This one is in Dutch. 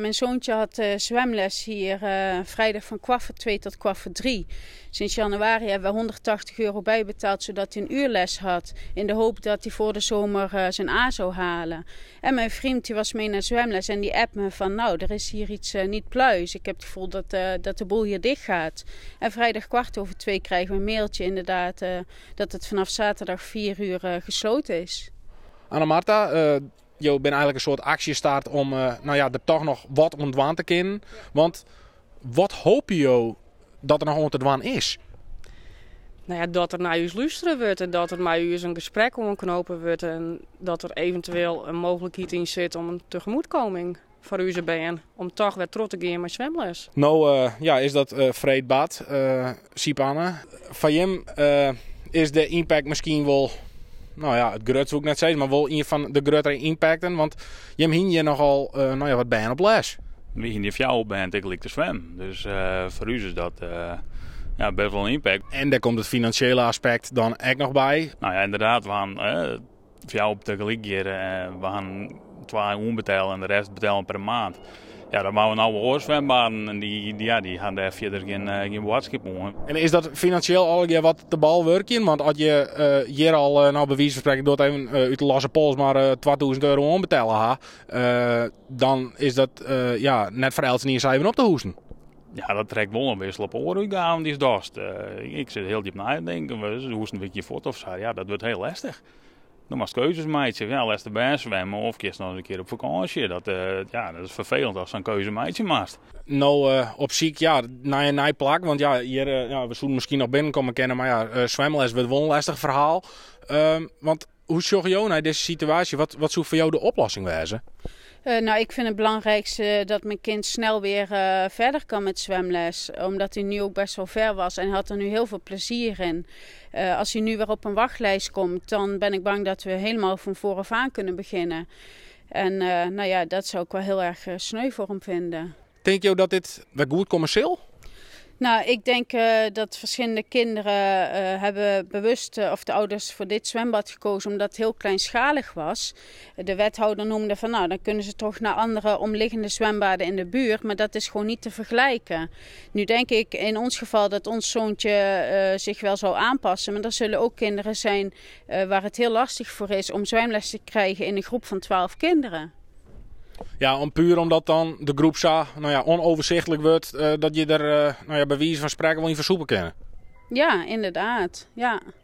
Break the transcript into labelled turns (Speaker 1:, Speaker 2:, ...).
Speaker 1: mijn zoontje had zwemles hier vrijdag van 2:15 tot 3:15. Sinds januari hebben we €180 bijbetaald zodat hij een uurles had. In de hoop dat hij voor de zomer zijn A zou halen. En mijn vriend die was mee naar zwemles en die appt me van nou, er is hier iets niet pluis. Ik heb het gevoel dat de boel hier dicht gaat. En vrijdag 2:15 krijgen we een mailtje inderdaad dat het vanaf zaterdag 4:00 gesloten is.
Speaker 2: Anna-Marta, je bent eigenlijk een soort actiestart om er toch nog wat ontwaan te kunnen. Ja. Want wat hoop je dat er nog ontwaan is?
Speaker 3: Nou ja, dat er naar u luisteren wordt en dat er met u een gesprek omknopen wordt en dat er eventueel een mogelijkheid in zit om een tegemoetkoming voor u te benen om toch weer terug te gaan met zwemles.
Speaker 2: Nou, is dat vreedbaat, Siep-Anne. Van hem is de impact misschien wel, het grootste zou ik net zeggen, maar wel een van de grotere impacten, want je hebt hier nogal wat bij op les.
Speaker 4: We hier in jou bent ik te zwemmen, dus voor u is dat best wel een impact.
Speaker 2: En daar komt het financiële aspect dan ook nog bij.
Speaker 4: Nou ja, inderdaad, we gaan voor jou op tegelijk hier, we gaan 2 uur betalen en de rest betalen per maand. Ja, dan maken we nou een oorzwembaan en die gaan daar verder geen boodschap om.
Speaker 2: En is dat financieel al wat te bal werken? Want als je hier al bij wijze van spreken door even uit de losse pols maar €2000 onbetalen dan is dat net voor Els niet even op te hoesten.
Speaker 4: Ja, dat trekt wel een wissel op ooruitgaven, die is dorst. Ik zit heel diep na te denken, we hoesten een beetje voort of zo. Ja, dat wordt heel lastig. Dan moet je keuzes maken. Ja, laat erbij zwemmen of kies nog een keer op vakantie. Dat is vervelend als zo'n keuze meidje maakt.
Speaker 2: Nou, op ziek, naar een nieuwe plak. Want hier, we zullen misschien nog binnenkomen kennen. Maar zwemles wordt wel een lastig verhaal. Want hoe zorg je naar deze situatie? Wat zou voor jou de oplossing wezen?
Speaker 1: Ik vind het belangrijkste dat mijn kind snel weer verder kan met zwemles. Omdat hij nu ook best wel ver was en had er nu heel veel plezier in. Als hij nu weer op een wachtlijst komt, dan ben ik bang dat we helemaal van vooraf aan kunnen beginnen. En dat zou ik wel heel erg sneu voor hem vinden.
Speaker 2: Denk je dat dit wel goed commercieel?
Speaker 1: Nou, ik denk dat verschillende kinderen hebben bewust of de ouders voor dit zwembad gekozen omdat het heel kleinschalig was. De wethouder noemde van dan kunnen ze toch naar andere omliggende zwembaden in de buurt, maar dat is gewoon niet te vergelijken. Nu denk ik in ons geval dat ons zoontje zich wel zou aanpassen, maar er zullen ook kinderen zijn waar het heel lastig voor is om zwemles te krijgen in een groep van 12 kinderen.
Speaker 2: Ja, puur omdat dan de groep onoverzichtelijk wordt, dat je er bij wijze van spreken wel niet versoepelen kan.
Speaker 1: Ja, inderdaad. Ja.